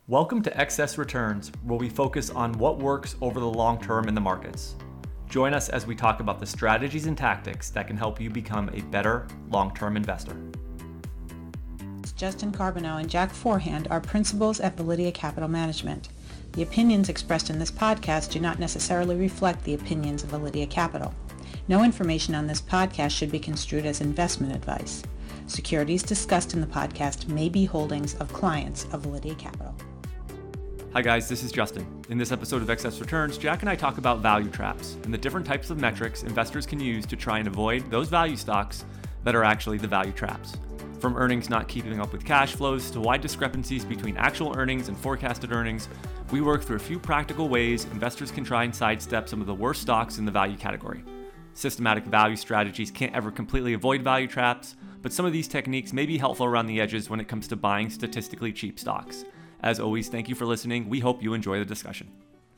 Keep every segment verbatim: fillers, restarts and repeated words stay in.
Welcome to Excess Returns, where we focus on what works over the long term in the markets. Join us as we talk about the strategies and tactics that can help you become a better long-term investor. Justin Carbonneau and Jack Forehand are principals at Validia Capital Management. The opinions expressed in this podcast do not necessarily reflect the opinions of Validia Capital. No information on this podcast should be construed as investment advice. Securities discussed in the podcast may be holdings of clients of Validia Capital. Hi guys, this is Justin. In this episode of Excess Returns, Jack and I talk about value traps and the different types of metrics investors can use to try and avoid those value stocks that are actually the value traps. From earnings not keeping up with cash flows to wide discrepancies between actual earnings and forecasted earnings, we work through a few practical ways investors can try and sidestep some of the worst stocks in the value category. Systematic value strategies can't ever completely avoid value traps, but some of these techniques may be helpful around the edges when it comes to buying statistically cheap stocks. As always, thank you for listening. We hope you enjoy the discussion.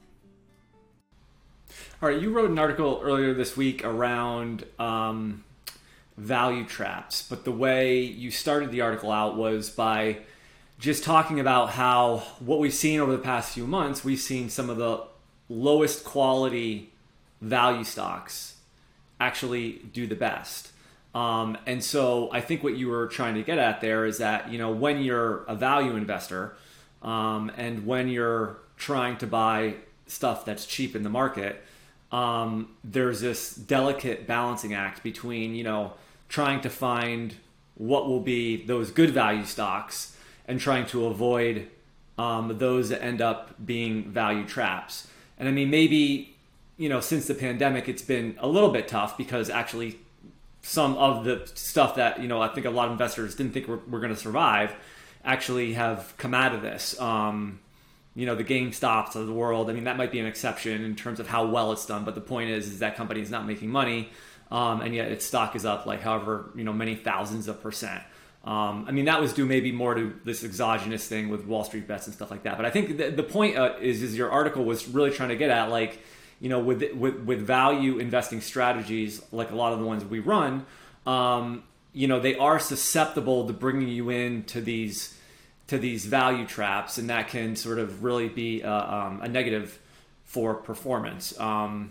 All right, you wrote an article earlier this week around um, value traps, but the way you started the article out was by just talking about how what we've seen over the past few months, we've seen some of the lowest quality value stocks actually do the best. Um, and so I think what you were trying to get at there is that, you know, when you're a value investor, Um, and when you're trying to buy stuff that's cheap in the market, um, there's this delicate balancing act between, you know, trying to find what will be those good value stocks and trying to avoid um, those that end up being value traps. And I mean, maybe, you know, since the pandemic, it's been a little bit tough because actually some of the stuff that, you know, I think a lot of investors didn't think were, were going to survive actually have come out of this. Um, you know, the GameStops of the world, I mean, that might be an exception in terms of how well it's done, but the point is, is that company is not making money, um, and yet its stock is up like however, you know, many thousands of percent. Um, I mean, that was due maybe more to this exogenous thing with Wall Street bets and stuff like that. But I think the, the point uh, is, is your article was really trying to get at, like, you know, with, with, with value investing strategies, like a lot of the ones we run, um, you know, they are susceptible to bringing you into these to these value traps, and that can sort of really be a, um, a negative for performance. Um,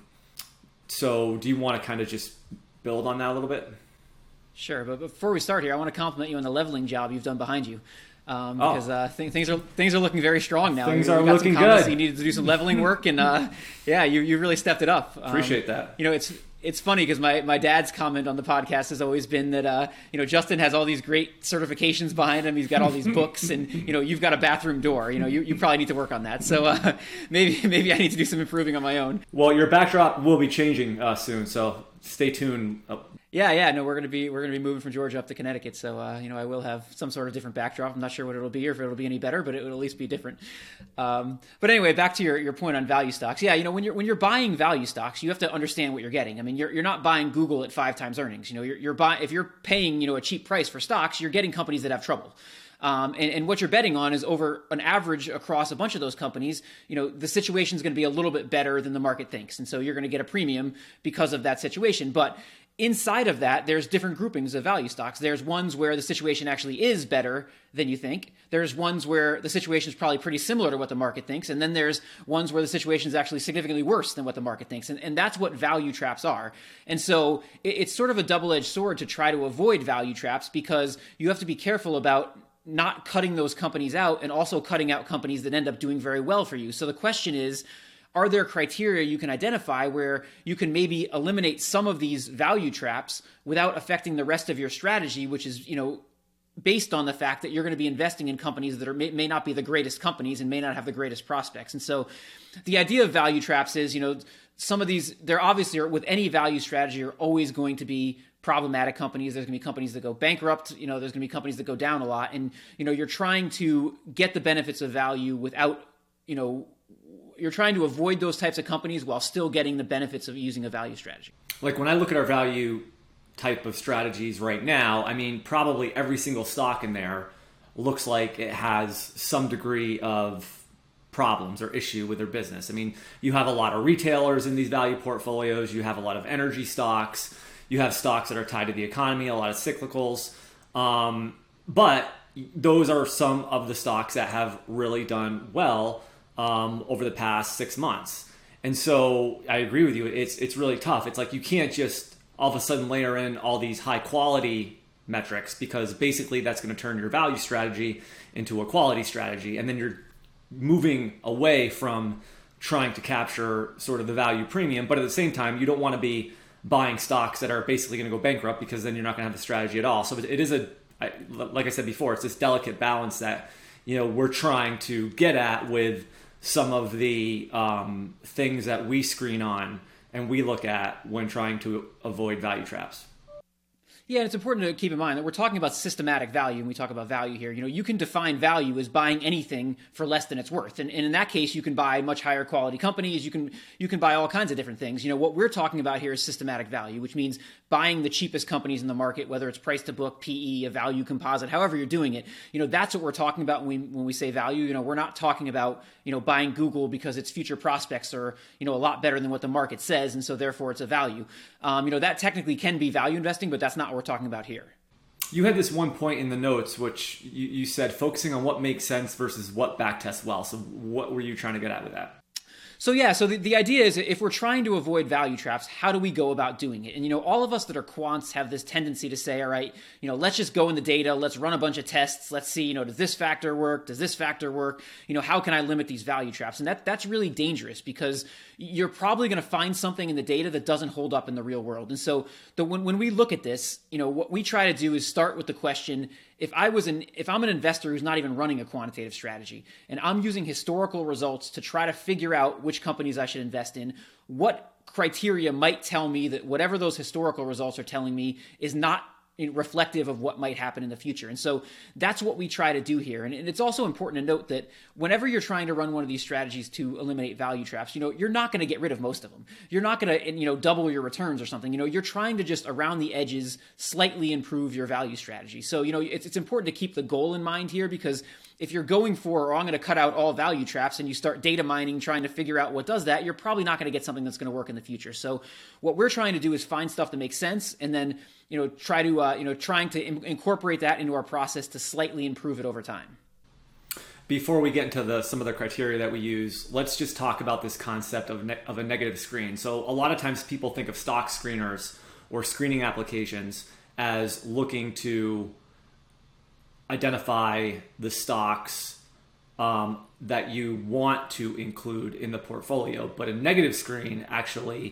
so do you want to kind of just build on that a little bit? Sure, but before we start here, I want to compliment you on the leveling job you've done behind you. Um, because uh, th- things are things are looking very strong now. Things you, are you got looking some comments, good. You needed to do some leveling work, and uh, yeah, you you really stepped it up. Um, Appreciate that. You know, it's it's funny because my, my dad's comment on the podcast has always been that uh, you know, Justin has all these great certifications behind him. He's got all these books, and you know, you've got a bathroom door. You know, you, you probably need to work on that. So uh, maybe maybe I need to do some improving on my own. Well, your backdrop will be changing uh, soon, so stay tuned. Oh. Yeah, yeah, no, we're gonna be we're gonna be moving from Georgia up to Connecticut, so uh, you know, I will have some sort of different backdrop. I'm not sure what it'll be or if it'll be any better, but it will at least be different. Um, but anyway, back to your, your point on value stocks. Yeah, you know, when you're when you're buying value stocks, you have to understand what you're getting. I mean, you're you're not buying Google at five times earnings. You know, you're you're buying if you're paying you know a cheap price for stocks, you're getting companies that have trouble. Um, and, and what you're betting on is over an average across a bunch of those companies, you know, the situation is going to be a little bit better than the market thinks. And so you're going to get a premium because of that situation. But inside of that, there's different groupings of value stocks. There's ones where the situation actually is better than you think. There's ones where the situation is probably pretty similar to what the market thinks. And then there's ones where the situation is actually significantly worse than what the market thinks. And, and that's what value traps are. And so it, it's sort of a double-edged sword to try to avoid value traps because you have to be careful about not cutting those companies out and also cutting out companies that end up doing very well for you. So the question is, are there criteria you can identify where you can maybe eliminate some of these value traps without affecting the rest of your strategy, which is, you know, based on the fact that you're going to be investing in companies that are may, may not be the greatest companies and may not have the greatest prospects. And so the idea of value traps is, you know, some of these, they're obviously, with any value strategy, are always going to be problematic companies. There's going to be companies that go bankrupt. You know, there's going to be companies that go down a lot. And, you know, you're trying to get the benefits of value without, you know, you're trying to avoid those types of companies while still getting the benefits of using a value strategy. Like when I look at our value type of strategies right now, I mean, probably every single stock in there looks like it has some degree of problems or issue with their business. I mean, you have a lot of retailers in these value portfolios. You have a lot of energy stocks. You have stocks that are tied to the economy, a lot of cyclicals. Um, but those are some of the stocks that have really done well um, over the past six months. And so I agree with you. It's it's really tough. It's like you can't just all of a sudden layer in all these high quality metrics, because basically that's going to turn your value strategy into a quality strategy. And then you're moving away from trying to capture sort of the value premium. But at the same time, you don't want to be buying stocks that are basically going to go bankrupt, because then you're not going to have the strategy at all. So it is a, like I said before, it's this delicate balance that, you know, we're trying to get at with some of the um, things that we screen on and we look at when trying to avoid value traps. Yeah, and it's important to keep in mind that we're talking about systematic value, and we talk about value here. You know, you can define value as buying anything for less than it's worth. And, and in that case, you can buy much higher quality companies. You can you can buy all kinds of different things. You know, what we're talking about here is systematic value, which means buying the cheapest companies in the market, whether it's price to book, P E, a value composite, however you're doing it. You know, that's what we're talking about when we, when we say value. You know, we're not talking about, you know, buying Google because its future prospects are, you know, a lot better than what the market says, and so therefore it's a value. Um, you know, that technically can be value investing, but that's not what we're talking about here. You had this one point in the notes, which you, you said focusing on what makes sense versus what backtests well. So what were you trying to get at with that? So yeah, so the, the idea is if we're trying to avoid value traps, how do we go about doing it? And you know, all of us that are quants have this tendency to say, all right, you know, let's just go in the data, let's run a bunch of tests, let's see, you know, does this factor work? Does this factor work? You know, how can I limit these value traps? And that that's really dangerous, because you're probably going to find something in the data that doesn't hold up in the real world. And so the, when, when we look at this, you know, what we try to do is start with the question, if I was an, if I'm an investor who's not even running a quantitative strategy, and I'm using historical results to try to figure out which companies I should invest in, what criteria might tell me that whatever those historical results are telling me is not reflective of what might happen in the future? And so that's what we try to do here. And it's also important to note that whenever you're trying to run one of these strategies to eliminate value traps, you know, you're not going to get rid of most of them. You're not going to, you know, double your returns or something. You know, you're trying to just around the edges slightly improve your value strategy. So, you know, it's, it's important to keep the goal in mind here, because if you're going for, oh, I'm going to cut out all value traps, and you start data mining, trying to figure out what does that, you're probably not going to get something that's going to work in the future. So what we're trying to do is find stuff that makes sense, and then, you know, try to, uh, you know, trying to in- incorporate that into our process to slightly improve it over time. Before we get into the some of the criteria that we use, let's just talk about this concept of ne- of a negative screen. So a lot of times people think of stock screeners or screening applications as looking to identify the stocks um, that you want to include in the portfolio. But a negative screen actually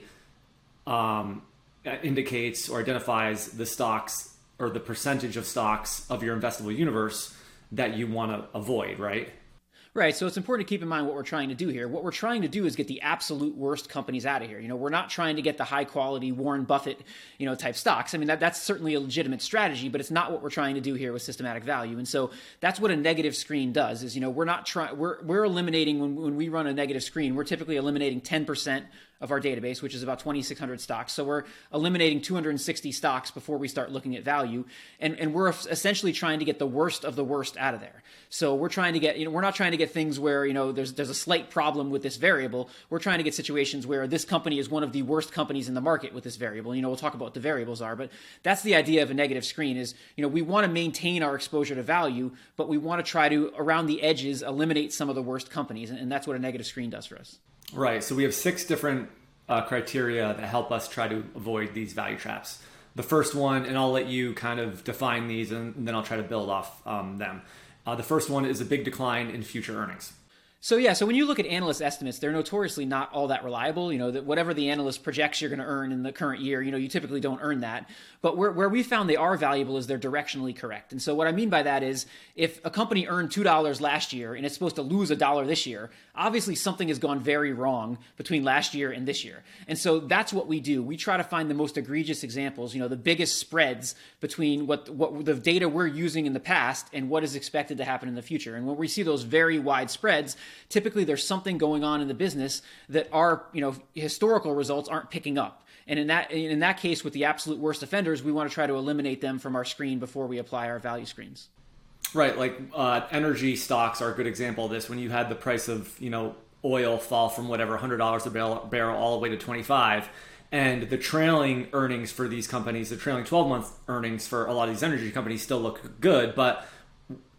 um, indicates or identifies the stocks or the percentage of stocks of your investable universe that you want to avoid, right? Right. So it's important to keep in mind what we're trying to do here. What we're trying to do is get the absolute worst companies out of here. You know, we're not trying to get the high quality Warren Buffett, you know, type stocks. I mean, that, that's certainly a legitimate strategy, but it's not what we're trying to do here with systematic value. And so that's what a negative screen does is, you know, we're not trying, we're, we're eliminating when, when we run a negative screen, we're typically eliminating ten percent of our database, which is about twenty-six hundred stocks. So we're eliminating two hundred sixty stocks before we start looking at value. And, and we're essentially trying to get the worst of the worst out of there. So we're trying to get, you know, we're not trying to get things where, you know, there's, there's a slight problem with this variable. We're trying to get situations where this company is one of the worst companies in the market with this variable. You know, we'll talk about what the variables are, but that's the idea of a negative screen is, you know, we want to maintain our exposure to value, but we want to try to, around the edges, eliminate some of the worst companies. And, and that's what a negative screen does for us. Right. So we have six different uh, criteria that help us try to avoid these value traps. The first one, and I'll let you kind of define these, and then I'll try to build off um, them. Uh, the first one is a big decline in future earnings. So yeah, so when you look at analyst estimates, they're notoriously not all that reliable. You know, that whatever the analyst projects you're going to earn in the current year, you know, you typically don't earn that. But where, where we found they are valuable is they're directionally correct. And so what I mean by that is if a company earned two dollars last year and it's supposed to lose a dollar this year, obviously something has gone very wrong between last year and this year. And so that's what we do. We try to find the most egregious examples, you know, the biggest spreads between what, what the data we're using in the past and what is expected to happen in the future. And when we see those very wide spreads, typically there's something going on in the business that our, you know, historical results aren't picking up. And in that in that case, with the absolute worst offenders, we want to try to eliminate them from our screen before we apply our value screens. Right, like uh, energy stocks are a good example of this. When you had the price of, you know, oil fall from whatever one hundred dollars a barrel, barrel all the way to twenty-five, and the trailing earnings for these companies, the trailing twelve-month earnings for a lot of these energy companies still look good, but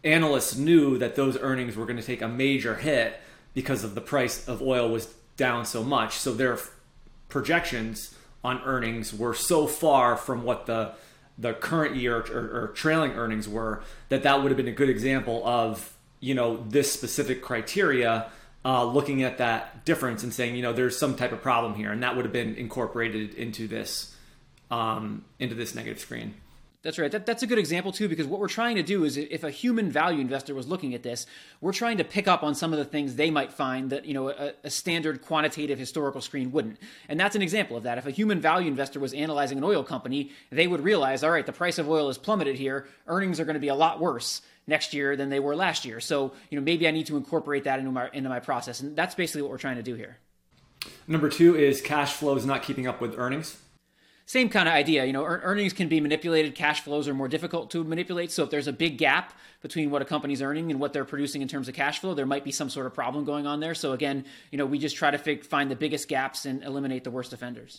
analysts knew that those earnings were going to take a major hit because of the price of oil was down so much. So their projections on earnings were so far from what the the current year or, or trailing earnings were that that would have been a good example of, you know, this specific criteria, uh, looking at that difference and saying, you know, there's some type of problem here, and that would have been incorporated into this um, into this negative screen. That's right. That, that's a good example, too, because what we're trying to do is if a human value investor was looking at this, we're trying to pick up on some of the things they might find that, you know, a, a standard quantitative historical screen wouldn't. And that's an example of that. If a human value investor was analyzing an oil company, they would realize, all right, the price of oil has plummeted here. Earnings are going to be a lot worse next year than they were last year. So, you know, maybe I need to incorporate that into my into my process. And that's basically what we're trying to do here. Number two is cash flow is not keeping up with earnings. Same kind of idea. You know, earnings can be manipulated. Cash flows are more difficult to manipulate. So if there's a big gap between what a company's earning and what they're producing in terms of cash flow, there might be some sort of problem going on there. So again, you know, we just try to fig- find the biggest gaps and eliminate the worst offenders.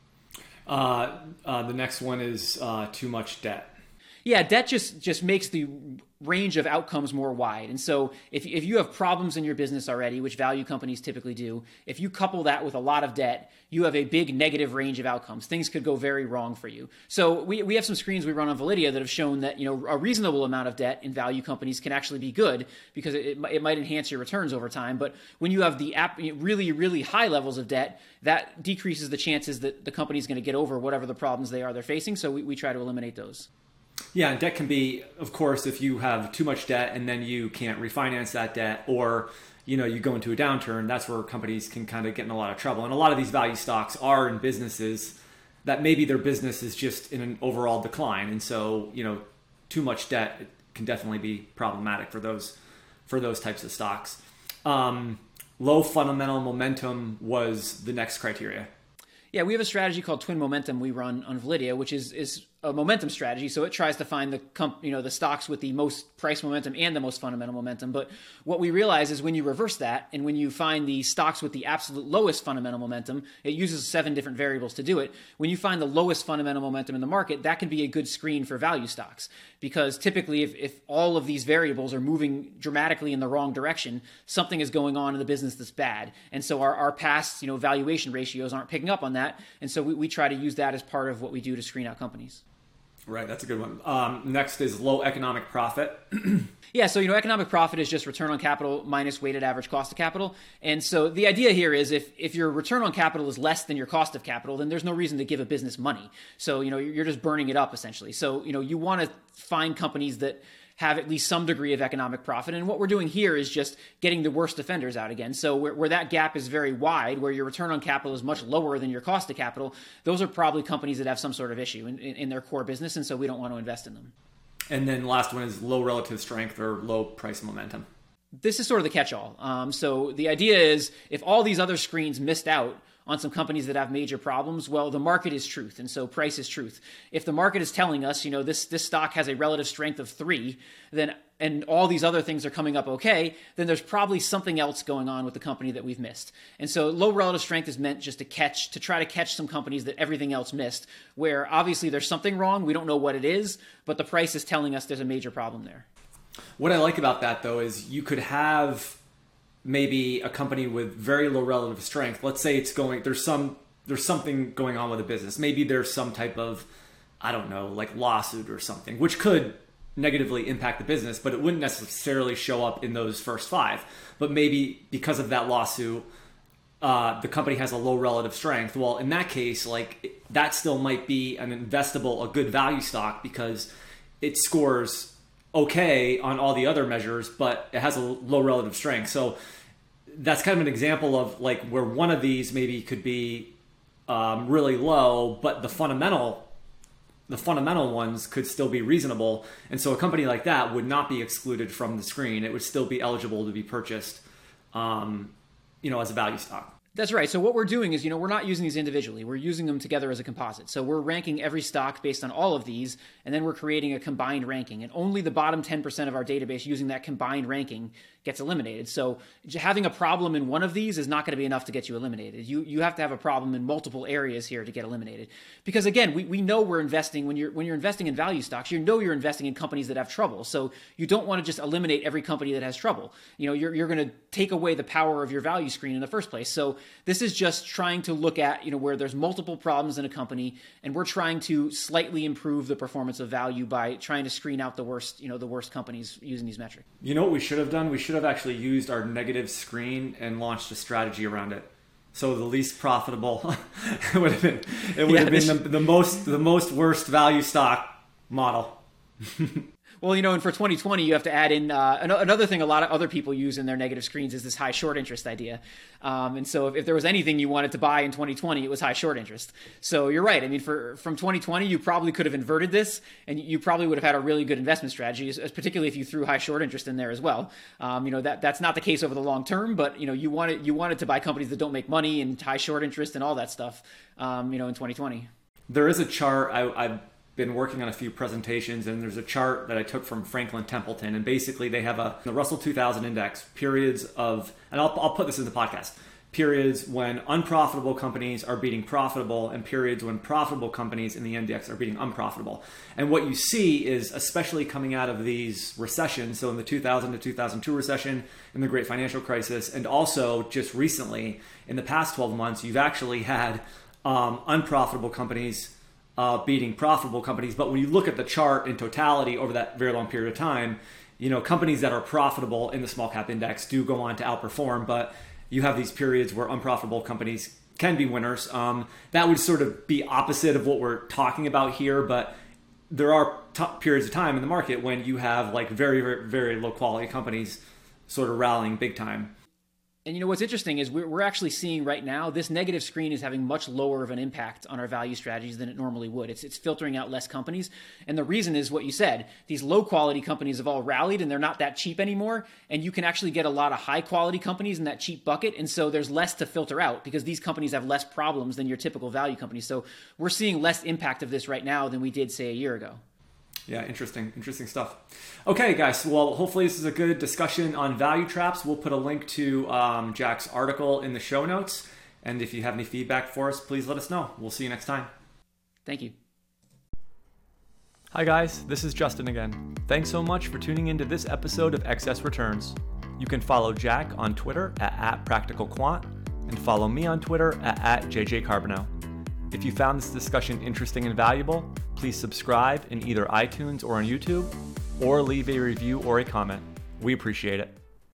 Uh, uh, the next one is uh, too much debt. Yeah, debt just, just makes the range of outcomes more wide. And so if, if you have problems in your business already, which value companies typically do, if you couple that with a lot of debt, you have a big negative range of outcomes. Things could go very wrong for you. So we, we have some screens we run on Validia that have shown that, you know, a reasonable amount of debt in value companies can actually be good because it, it might enhance your returns over time. But when you have the app, really, really high levels of debt, that decreases the chances that the company is going to get over whatever the problems they are they're facing. So we, we try to eliminate those. Yeah, and debt can be, of course, if you have too much debt and then you can't refinance that debt, or, you know, you go into a downturn, that's where companies can kind of get in a lot of trouble. And a lot of these value stocks are in businesses that maybe their business is just in an overall decline. And so, you know, too much debt can definitely be problematic for those for those types of stocks. Um, low fundamental momentum was the next criteria. Yeah, we have a strategy called Twin Momentum we run on Validia, which is is a momentum strategy. So it tries to find the comp, you know the stocks with the most price momentum and the most fundamental momentum. But what we realize is when you reverse that and when you find the stocks with the absolute lowest fundamental momentum, it uses seven different variables to do it. When you find the lowest fundamental momentum in the market, that can be a good screen for value stocks, because typically if, if all of these variables are moving dramatically in the wrong direction, something is going on in the business that's bad. And so our, our past you know valuation ratios aren't picking up on that. And so we, we try to use that as part of what we do to screen out companies. Right, that's a good one. Um, next is low economic profit. Yeah, so you know, economic profit is just return on capital minus weighted average cost of capital. And so the idea here is if if your return on capital is less than your cost of capital, then there's no reason to give a business money. So, you know, you're just burning it up essentially. So, you know, you want to find companies that have at least some degree of economic profit. And what we're doing here is just getting the worst offenders out again. So where, where that gap is very wide, where your return on capital is much lower than your cost of capital, those are probably companies that have some sort of issue in, in, in their core business. And so we don't want to invest in them. And then last one is low relative strength or low price momentum. This is sort of the catch-all. Um, so the idea is if all these other screens missed out on some companies that have major problems, well, the market is truth, and so price is truth. If the market is telling us, you know, this this stock has a relative strength of three, then and all these other things are coming up okay, then there's probably something else going on with the company that we've missed. And so low relative strength is meant just to catch, to try to catch some companies that everything else missed, where obviously there's something wrong, we don't know what it is, but the price is telling us there's a major problem there. What I like about that, though, is you could have maybe a company with very low relative strength. Let's say it's going, there's some, there's something going on with a business. Maybe there's some type of, I don't know, like lawsuit or something, which could negatively impact the business, but it wouldn't necessarily show up in those first five. But maybe because of that lawsuit, uh, the company has a low relative strength. Well, in that case, like that still might be an investable, a good value stock because it scores okay on all the other measures, but it has a low relative strength. So that's kind of an example of like where one of these maybe could be um, really low, but the fundamental, the fundamental ones could still be reasonable. And so a company like that would not be excluded from the screen. It would still be eligible to be purchased, um, you know, as a value stock. That's right. So what we're doing is, you know, we're not using these individually. We're using them together as a composite. So we're ranking every stock based on all of these, and then we're creating a combined ranking. And only the bottom ten percent of our database using that combined ranking gets eliminated. So having a problem in one of these is not going to be enough to get you eliminated. You you have to have a problem in multiple areas here to get eliminated. Because again, we, we know we're investing when you're when you're investing in value stocks, you know you're investing in companies that have trouble. So you don't want to just eliminate every company that has trouble. You know, you're you're going to take away the power of your value screen in the first place. So this is just trying to look at, you know, where there's multiple problems in a company, and we're trying to slightly improve the performance of value by trying to screen out the worst, you know, the worst companies using these metrics. You know what we should have done? We should have actually used our negative screen and launched a strategy around it. So the least profitable it would have been it would yeah, have been the, the most the most worst value stock model. Well, you know, and for twenty twenty, you have to add in uh, another thing a lot of other people use in their negative screens is this high short interest idea. Um, and so if, if there was anything you wanted to buy in twenty twenty, it was high short interest. So you're right. I mean, for from twenty twenty, you probably could have inverted this, and you probably would have had a really good investment strategy, particularly if you threw high short interest in there as well. Um, you know, that that's not the case over the long term, but, you know, you wanted, you wanted to buy companies that don't make money and high short interest and all that stuff, um, you know, in twenty twenty. There is a chart I, I've been working on a few presentations, and there's a chart that I took from Franklin Templeton, and basically they have a the Russell two thousand index, periods of, and I'll, I'll put this in the podcast, periods when unprofitable companies are beating profitable, and periods when profitable companies in the index are beating unprofitable. And what you see is, especially coming out of these recessions, so in the two thousand to two thousand two recession, in the Great Financial Crisis, and also just recently in the past twelve months, you've actually had um, unprofitable companies Uh, beating profitable companies. But when you look at the chart in totality over that very long period of time, you know, companies that are profitable in the small cap index do go on to outperform, but you have these periods where unprofitable companies can be winners. Um, that would sort of be opposite of what we're talking about here, but there are t- periods of time in the market when you have like very, very, very low quality companies sort of rallying big time. And you know, what's interesting is we're, we're actually seeing right now, this negative screen is having much lower of an impact on our value strategies than it normally would. It's it's filtering out less companies. And the reason is what you said. These low quality companies have all rallied and they're not that cheap anymore. And you can actually get a lot of high quality companies in that cheap bucket. And so there's less to filter out because these companies have less problems than your typical value companies. So we're seeing less impact of this right now than we did, say, a year ago. Yeah, interesting, interesting stuff. Okay, guys, well, hopefully this is a good discussion on value traps. We'll put a link to um, Jack's article in the show notes. And if you have any feedback for us, please let us know. We'll see you next time. Thank you. Hi, guys, this is Justin again. Thanks so much for tuning into this episode of Excess Returns. You can follow Jack on Twitter at, at PracticalQuant and follow me on Twitter at, at J J Carbonell. If you found this discussion interesting and valuable, please subscribe in either iTunes or on YouTube, or leave a review or a comment. We appreciate it.